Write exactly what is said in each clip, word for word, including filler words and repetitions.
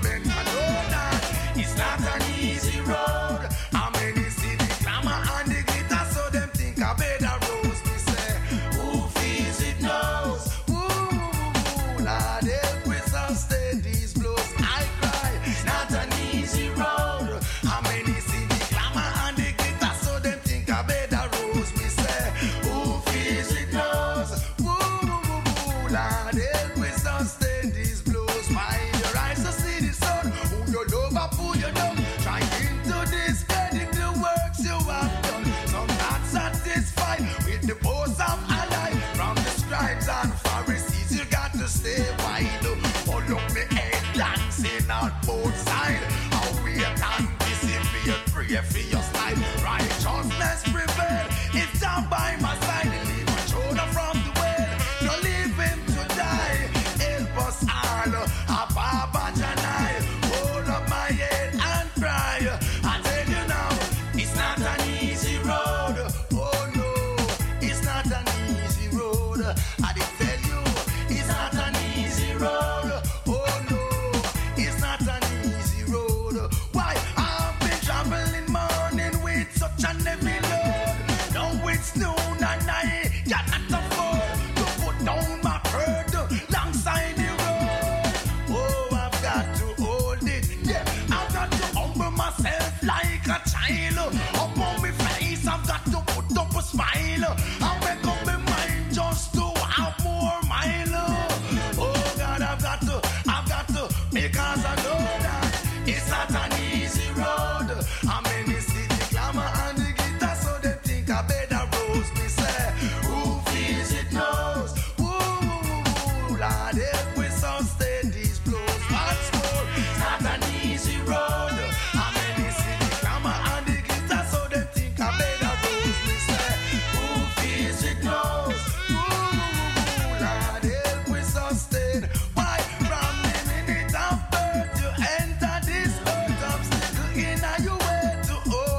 better know that it's not an easy road. How many see the glamour and the glitter, so them think I better rose. Me say, who feels it knows. Ooh, Lord, help me sustain these blows. I cry, it's not an easy road. How many see the glamour and the glitter, so them think I better rose. Me say, who feels it knows. Ooh, Lord, help me sustain these blows. Find your eyes to see the sun. Who you love or who you don't. Trying to discredit the works you have done. Some not satisfied with the post of ally. From the scribes and Pharisees, you got to stay wide. Follow me head dancing on both sides. How we anticipate, pray for your slide. Righteousness prevail. If down by my side, leave my shoulder from the well. Don't leave him to die. Help us all. Ababa Janai. Hold up my head and cry. I tell you now, it's not an easy road. Oh no, it's not an easy road. I did tell you, it's not an easy road. Oh no, it's not an easy road. Why? I've been traveling morning with such a heavy load. Now it's noon and I cannot afford to put down my burden alongside the road. Oh, I've got to hold it. Yeah, I've got to humble myself like a child. Up on my face, I've got to put up a smile. I make up my mind just to have more mile. Oh God, I've got to, I've got to, because I know that it's not an easy road. How many see the glamour and the glitter, so they think I better rose. Me say, who feels it knows. Ooh, Lord, help me sustain these blows. What's more, it's not an easy road. How many see the glamour and the glitter, so they think I better rose. Me say, who feels it knows. Ooh, Lord, help me sustain. Why? From the minute of birth, you enter this earth obstacle in your way to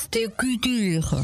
Beste culture.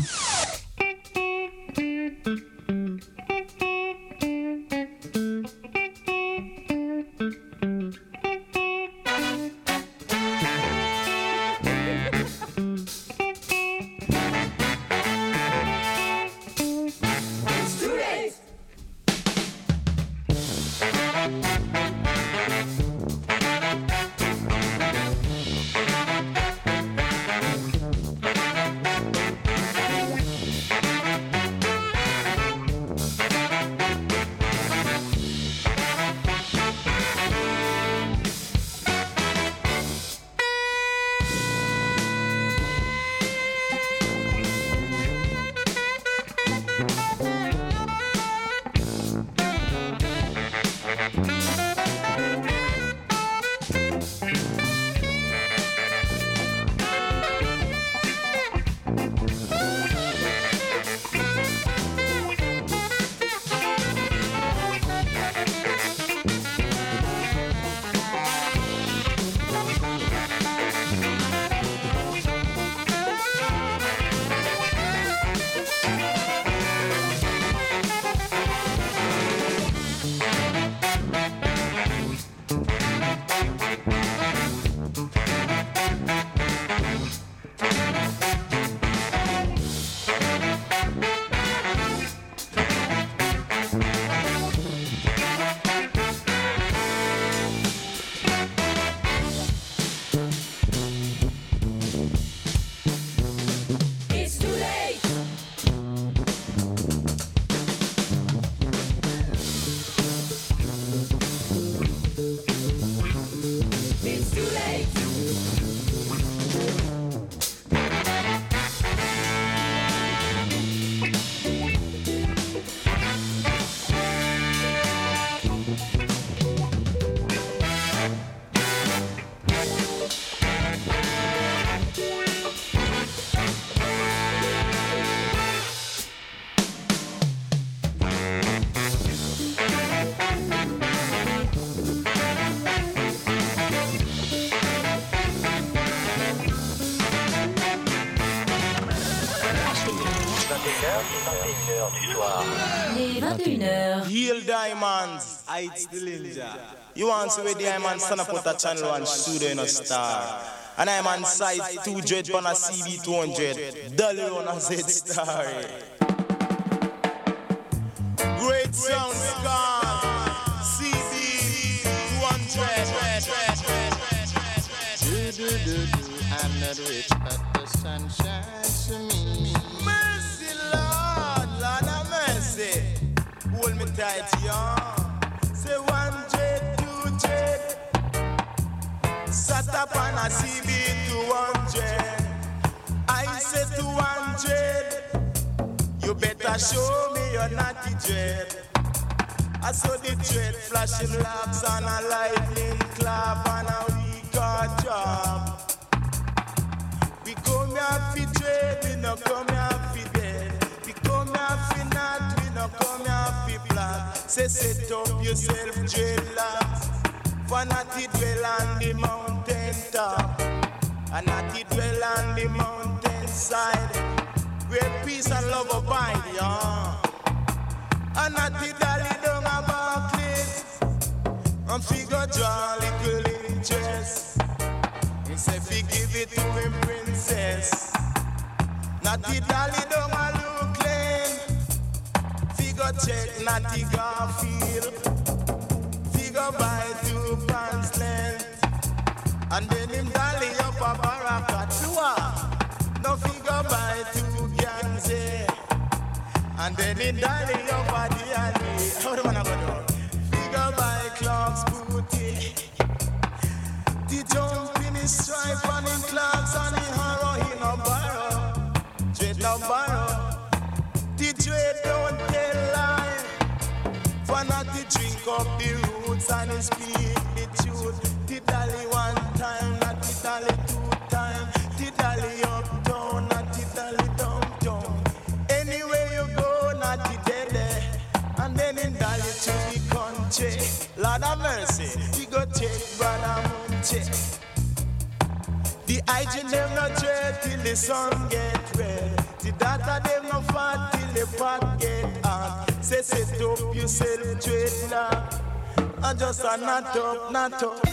Les vingt et une heures. Real Diamonds, it's the Ninja. You want to see the Diamonds son put a channel one studio in a star. And I'm on size two hundred on a C B two hundred. Dollar on a Z star. Great sound scar. C B two hundred. I'm not rich, but the sun shines to me. Mercy, Lord, Lord have mercy. Hold me tight, y'all. Say one jet, two jet. Sat up on a C B two hundred. I say two hundred. You better show me your naughty jet. I saw the jet flashing lamps and a lightning clap and a weak hard job. We come here for trade, we no come here for dead. We come here for not, we no come here for black. Say set up yourself dreadlocks. For not it dwell on the mountain top, and not it dwell on the mountain side, where peace and love abide, yeah. And not it dally down a Barclays, and figure draw little interest. He say fi give it to him princess. Natty Dally down a look clean. Figure check Natty Garfield. Figure buy two pants length. And then him dally up a Barakatua. No figure buy two Ganze. And then him dally up a Diani. How do man go do? Figure buy Clark's booty. The jump in his stripe and in Clark's and in harrow, he no borrow. Dread no borrow. The dread don't tell lie. For not to drink up the roots and he speak the truth. The dolly one time, not the dolly two time. The dolly uptown, not the dolly downtown. Anywhere you go, not the dead. And then in dolly to the country. Lord have mercy, we go take brother moon check. The I just them no dread till the sun get red. The data them no fat till the pot get hot. Say set up yourself dreadlock. I just a not up, not up.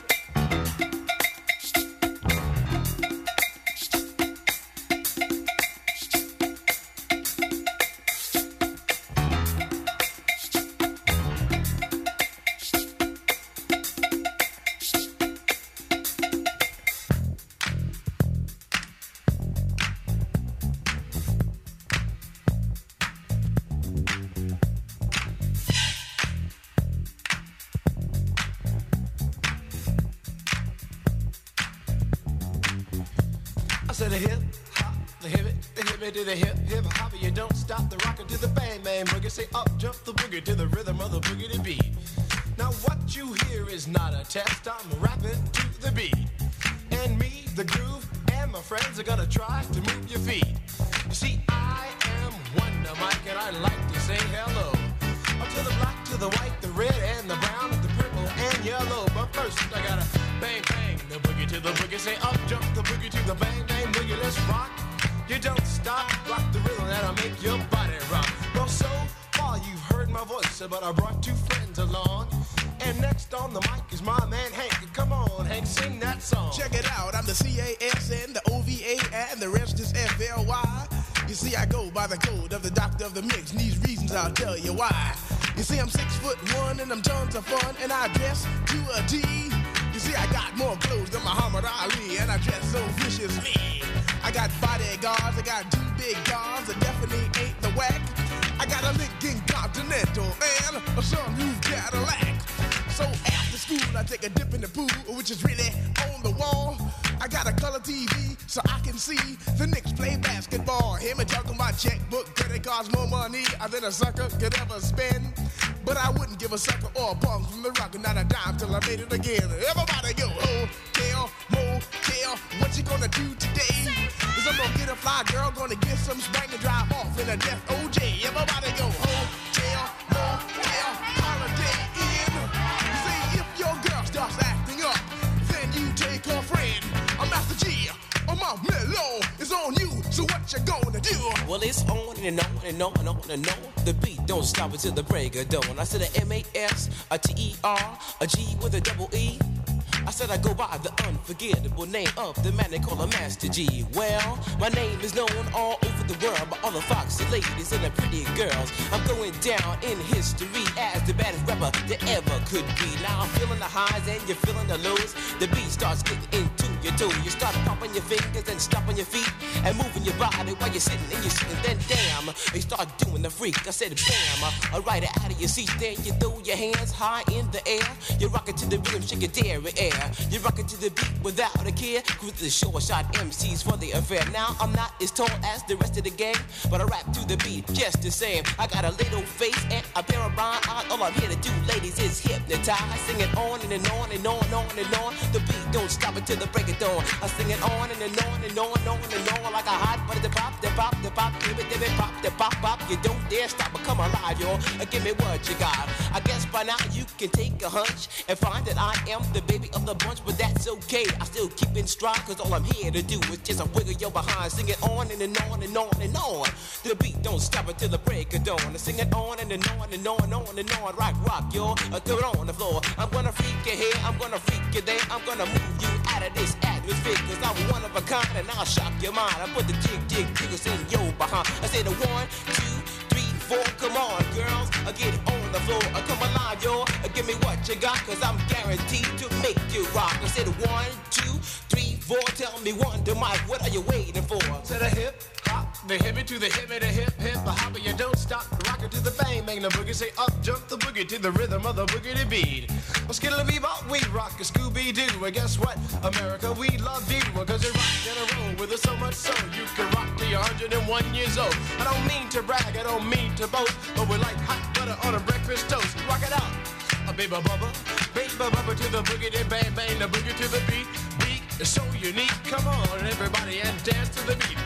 To the hip hop, the hip it, the hip it to the hip hip hop. You don't stop the rocker to the bang bang boogie. Say up jump the boogie to the rhythm of the boogie to beat. Now what you hear is not a test. I'm rapping to the beat, and me, the groove, and my friends are gonna try to move your feet. You see, I am Wonder Mike, and I like to say hello. Up to the black, to the white, the red, and the brown, the purple, and yellow. But first, I gotta bang bang the boogie to the boogie. Say up jump the boogie to the bang bang boogie. Let's rock. You don't stop, rock the rhythm that'll make your body rock. Well, so far you've heard my voice, but I brought two friends along. And next on the mic is my man Hank. Come on, Hank, sing that song. Check it out, I'm the C A S N, the O V A, and the rest is F L Y. You see, I go by the code of the doctor of the mix, and these reasons I'll tell you why. You see, I'm six foot one, and I'm tons of fun, and I dress to a T. You see, I got more clothes than Muhammad Ali, and I dress so viciously. I got bodyguards, I got two big guns, that definitely ain't the whack. I got a Lincoln Continental and a sunroof Cadillac. So after school, I take a dip in the pool, which is really on the wall. I got a color T V so I can see the Knicks play basketball. Him and talking my checkbook, cause it costs more money than a sucker could ever spend. But I wouldn't give a sucker or a punk from the rock, not a dime till I made it again. Everybody go, hotel, motel, what you gonna do today? Is I'm gonna get a fly girl, gonna get some spank and drive off in a death O J. Everybody go, hotel, motel, holiday in. See, if your girl starts acting up, then you take her friend. I'm Master G, or my mellow is on you, so what you gonna do? Well, it's on and on and on and on and on. The beat don't stop until the break of dawn. I said a M A S, a T E R, a G with a double E. I said I go by the unforgettable name of the man they call a Master G. Well, my name is known all over the world by all the foxy ladies and the pretty girls. I'm going down in history as the baddest rapper that ever could be. Now I'm feeling the highs and you're feeling the lows. The beat starts getting into your toe. You start popping your fingers and stomping your feet and moving your body while you're sitting and you're sitting. Then damn, you start doing the freak. I said bam, I ride it out of your seat. Then you throw your hands high in the air. You rock it to the rhythm, shake your dairy air. You rock it to the beat without a care. Cruise the short shot M Cs for the affair. Now I'm not as tall as the rest of the gang, but I rap to the beat just the same. I got a little face and a pair of rhyme eyes. All I'm here to do, ladies, is hypnotize. Sing it on and, and on and on and on and on. The beat don't stop until the break of dawn. I sing it on and, and on and on and on and on like a hot butter. The pop, the pop, the pop, give it, give it, pop, the pop, pop. You don't dare stop or come alive, y'all. Give me what you got. I guess by now you can take a hunch and find that I am the baby of the bunch, but that's okay. I still keep in stride, cause all I'm here to do is just a wiggle your behind. Sing it on and, and on and on and on. The beat don't stop until the break of dawn. I sing it on and, and on and on and on and on. Rock, rock, y'all. Uh, throw it on the floor. I'm gonna freak you here, I'm gonna freak you there. I'm gonna move you out of this atmosphere, cause I'm one of a kind and I'll shock your mind. I put the jig, jig, jiggles in your behind. I say the one, two, three, four. Come on, girls, I get it on the floor. I come alive, y'all. Give me what you got, cause I'm guaranteed to make you rock. I said one, two, three, four. Tell me one, to Mike, what are you waiting for? To the hip hop, the hippie to the hippie, the hip hip, the hopper. You don't stop, rock it to the bang bang, the boogie. Say up, jump the boogie to the rhythm of the boogie to beat. Well, skittle bebop, we rock a Scooby Doo. And guess what, America, we love you, cause you rock in a row with us so much so you can rock till you're one hundred and one years old. I don't mean to brag, I don't mean to boast, but we're like hot butter on a breakfast toast. Rock it out. A baby bubba, baby bubba to the boogie, then bang bang, the boogie to the beat. Beat is so unique. Come on, everybody, and dance to the beat.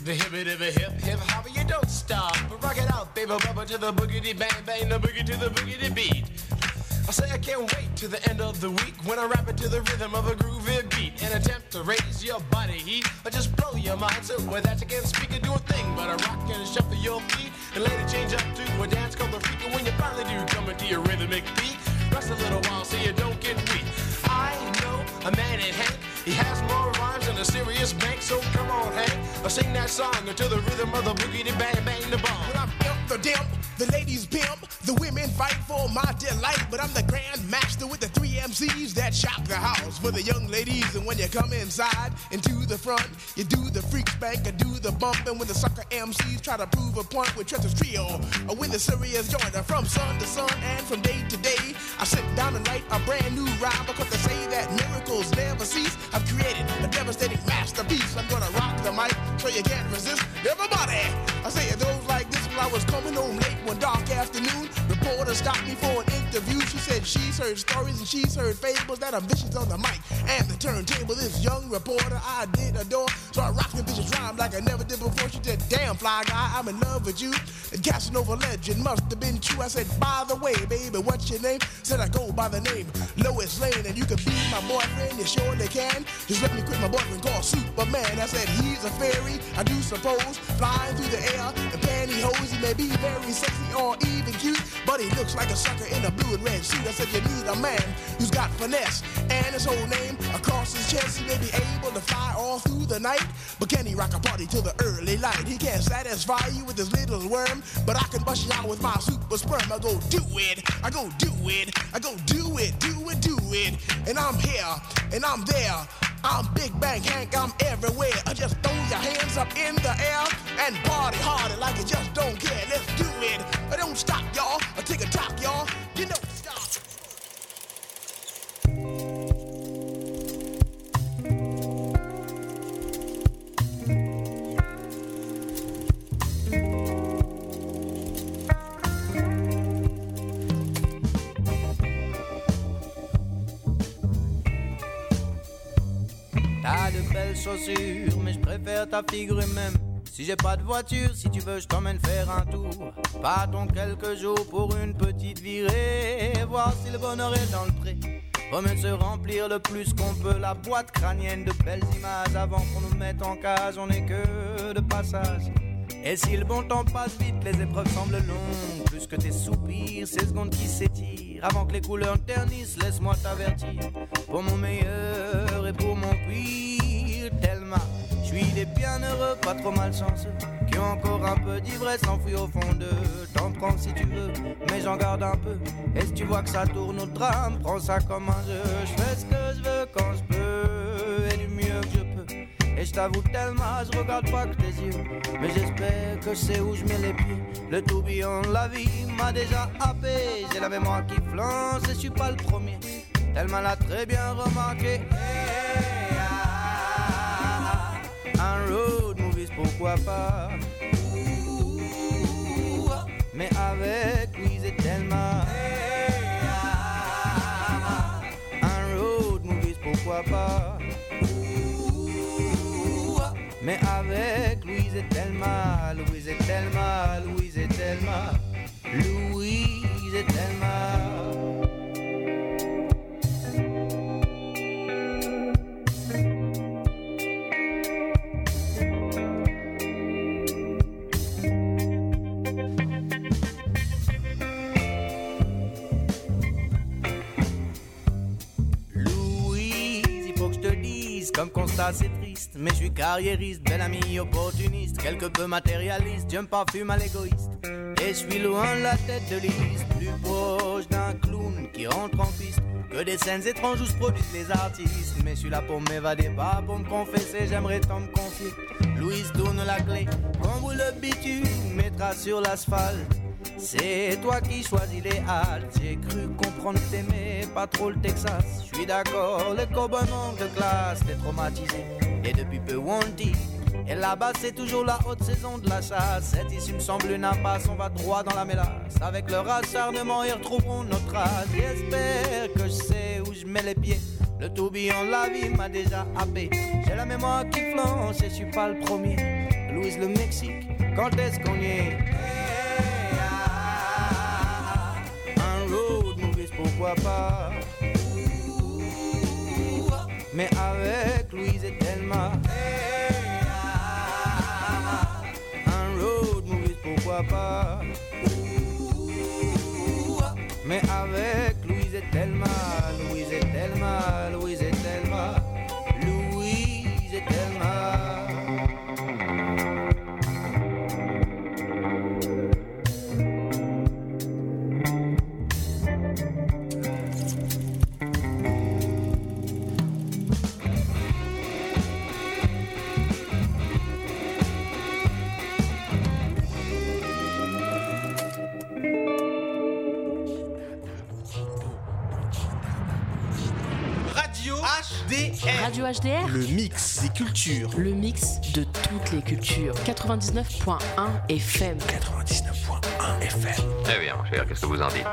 The hippie dippy hip hip hopper, you don't stop. Rock it out, baby, bubba to the boogity bang bang, the boogie to the boogity beat. I say I can't wait to the end of the week when I rap it to the rhythm of a groovy beat. An attempt to raise your body heat or just blow your mind so with that you can't speak or do a thing but I rock and shuffle your feet and let it change up to a dance called the freak. And when you finally do come into your rhythmic beat, rest a little while so you don't get weak. I know a man in Hank, he has more rhymes than a serious bank. So come on, Hank, I'll sing that song to the rhythm of the boogie, the bang, bang, the bomb. Well, I'm imp, the dimp, the ladies pimp, the women fight for my delight. But I'm the grand master with the three M Cs that shock the house for the young ladies. And when you come inside into the front, you do the freak spank and do the bump. And when the sucker M Cs try to prove a point with Trent's Trio, or when the serious joiner from sun to sun and from day to day, I sit down and write a brand new rhyme because they say that miracles never cease. I've created a devastating masterpiece. I'm gonna rock the mic so you can't resist. Everybody, I say it goes like this. While I was coming home late one dark afternoon, reporter stopped me for an interview. She said she's heard stories and she's heard fables that are vicious on the mic and the turntable. This young reporter I did adore, so I rocked the vicious rhyme like I never did before. She said, damn fly guy, I'm in love with you. And Casanova legend must have been true. I said, by the way, baby, what's your name? Said I go by the name Lois Lane, and you can be my boyfriend, you surely can. Just let me quit my boyfriend called Superman. I said, he's a fairy, I do suppose, flying through the air in pantyhose. He may be very sexy or even cute, but he looks like a sucker in a blue and red suit. I said, you need a man who's got finesse and his whole name across his chest. He may be able to fly all through the night, but can he rock a party till the early light? He can't satisfy you with his little worm, but I can bust you out with my super sperm. I go do it, I go do it, I go do it, do it, do it. And I'm here, and I'm there. I'm Big Bang Hank, I'm everywhere. I just throw your hands up in the air and party harder like you just don't care. Let's do it. I don't stop, y'all. I take a talk, y'all. You don't stop. T'as de belles chaussures, mais je préfère ta figure même. Si j'ai pas de voiture, si tu veux, je t'emmène faire un tour. Partons quelques jours pour une petite virée, voir si le bonheur est dans le pré. Faut mieux se remplir le plus qu'on peut la boîte crânienne de belles images avant qu'on nous mette en cage. On n'est que de passage. Et si le bon temps passe vite, les épreuves semblent longues. Plus que tes soupirs, ces secondes qui s'étirent. Avant que les couleurs ternissent, laisse-moi t'avertir. Pour mon meilleur et pour mon pire, tellement je suis des bienheureux, pas trop malchanceux, qui ont encore un peu d'ivresse enfouie au fond d'eux. T'en prends si tu veux, mais j'en garde un peu. Et si tu vois que ça tourne au drame, prends ça comme un jeu. Je fais ce que je veux quand je peux, et du mieux que je peux. Et je t'avoue tellement, je regarde pas que tes yeux, mais j'espère que je sais où je mets les pieds. Le tourbillon de la vie m'a déjà happé. J'ai la mémoire qui flanche et je suis pas le premier. Tellement l'a très bien remarqué. Hey, ah, ah, un road movies, pourquoi pas. Ouh, mais avec Louise et Thelma. Hey, ah, un road movies, pourquoi pas. Mais avec Louise et Thelma, Louise et Thelma, Louise et Thelma, Louise et Thelma. Comme constat c'est triste, mais je suis carriériste, bel ami opportuniste, quelque peu matérialiste, je me parfume à l'égoïste. Et je suis loin de la tête de liste, plus proche d'un clown qui rentre en piste, que des scènes étranges où se produisent les artistes. Mais je suis là pour m'évader, pas pour me confesser, j'aimerais tant me confier. Louise tourne la clé, quand vous le bitume mettra sur l'asphalte. C'est toi qui choisis les haltes. J'ai cru comprendre que t'aimais pas trop le Texas. Je suis d'accord, le cowboy manque de classe. T'es traumatisé, et depuis peu wanted. Et là-bas c'est toujours la haute saison de la chasse. Cette issue me semble une impasse, on va droit dans la mélasse. Avec leur acharnement ils retrouveront notre trace. J'espère que je sais où je mets les pieds. Le tourbillon de la vie m'a déjà happé. J'ai la mémoire qui flanche et je suis pas le premier. Louise le Mexique, quand est-ce qu'on y est? Hey, ah, un road movie, pourquoi pas? Mais avec Louise et Thelma. Hey, ah, un road movie, pourquoi pas? Mais avec Louise et Thelma, Louise et Thelma, Louise et Thelma, Louise et Thelma. Radio H D R, le mix des cultures. le mix de toutes les cultures. quatre-vingt-dix-neuf point un F M. quatre-vingt-dix-neuf point un F M. Eh bien, mon cher, qu'est-ce que vous en dites?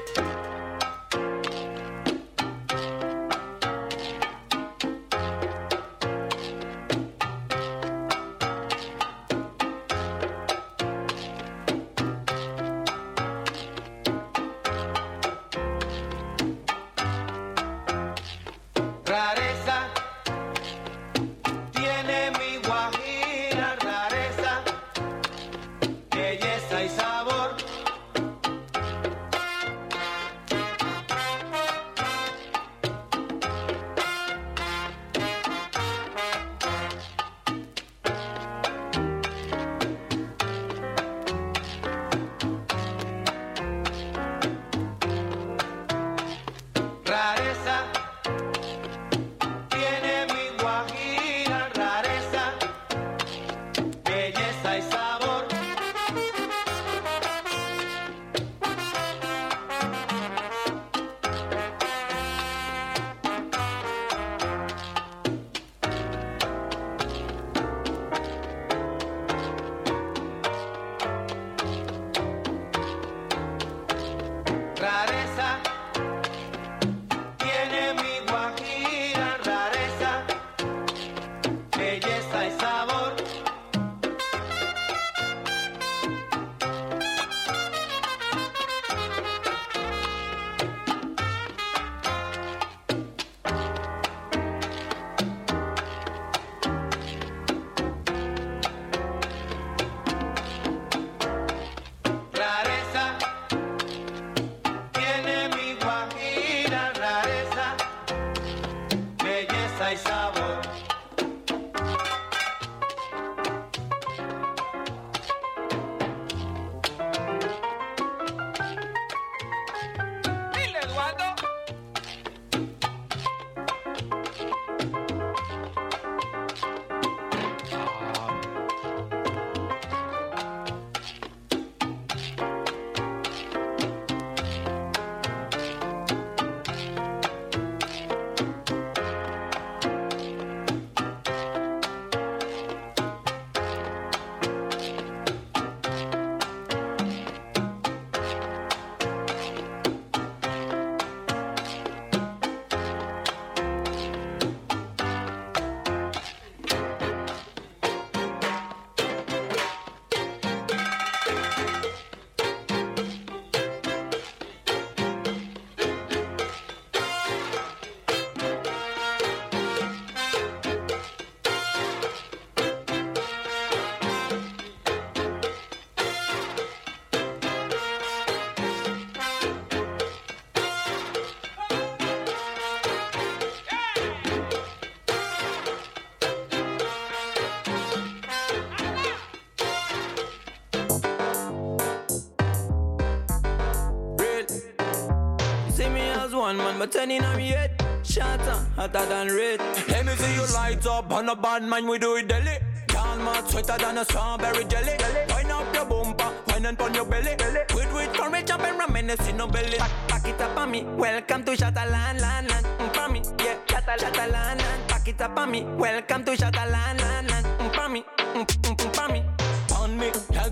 But ten in me head, shatter, hotter than red. Let me see you light up on a bad man, we do it daily. Can't much sweeter than a strawberry jelly. Wind up your bumper, wind and on your belly. With with for rich up and reminisce in no belly. Back, back it up on me, welcome to Shataland, land, land. Mm, for me, yeah, Shatta, Shataland, land. Back it up on me, welcome to Shataland, land, land. Mm, for me, mm, mm, mm, for me. On me, like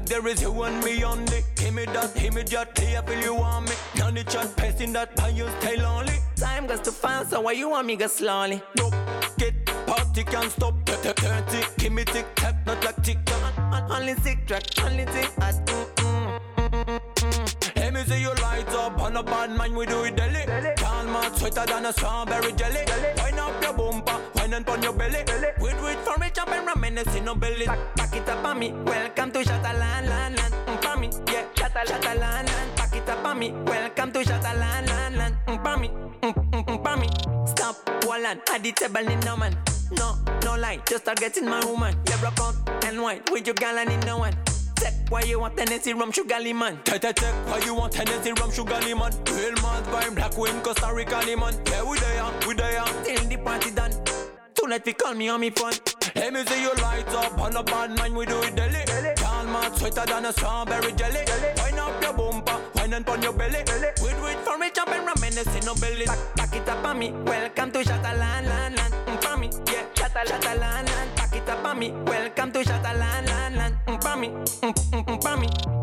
there is you and me only. Give me that immediately, I feel you want me. None of chat passing that I you stay lonely. Time goes too fast, so why you want me go slowly? Don't get party can't stop. Thirty, give me tick tack, not like tick tock. Only tick track, only tick at. Let me see you light up on a bad man, we do it daily. Can't man sweeter than a strawberry jelly. Wind up your bumper, wind and on your belly. With with for it up and reminisce in no belly. Pack it up on me, welcome to Shataland, land, land. Mm, for me, yeah, Shata, Shataland, land. Pack it up on me, welcome to Shataland, land, land. Mm, for me, mm, mm, mm, for me. Stop, Wallan, at the table in no man. No, no lie, just start getting my woman. Yeah, rock out and white with your gal and in no one. Check why you want Tennessee rum sugar lemon. Check, check, check why you want Tennessee rum sugar lemon. Real mad vibe, black wind, Costa Rica lemon. Yeah, we there, we there. Till the party done. Tonight we call me on me phone. Let me see you light up on a bad man, we do it daily. Can't man sweeter than a strawberry jelly. Wind up your bumper, wind and on your belly. With with for it up and reminisce in no belly. Back, back it up on me, welcome to Shataland, land, land. Mm, for me, yeah, Shata, Shataland, land. Back it up on me, welcome to Shataland, land, land. Mm, for me, mm, mm, mm, for me.